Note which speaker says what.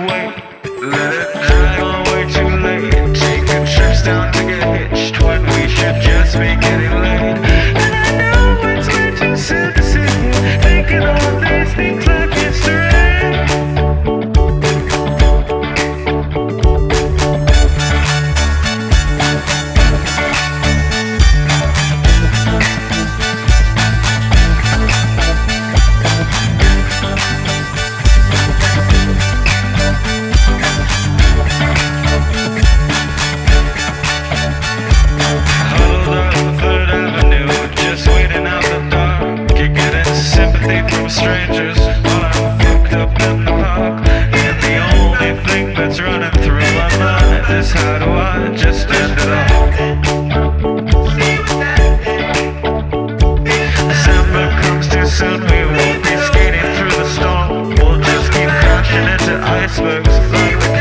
Speaker 1: wait. Let it drag on way too late. Taking trips down to get hitched when we should just be getting laid. And I know it's way too soon to sit here thinking all these things like history. From strangers while I'm fucked up in the park. And the only thing that's running through my mind is how do I just end it all? December comes too soon, we won't be skating through the storm. We'll just keep crashing into icebergs like the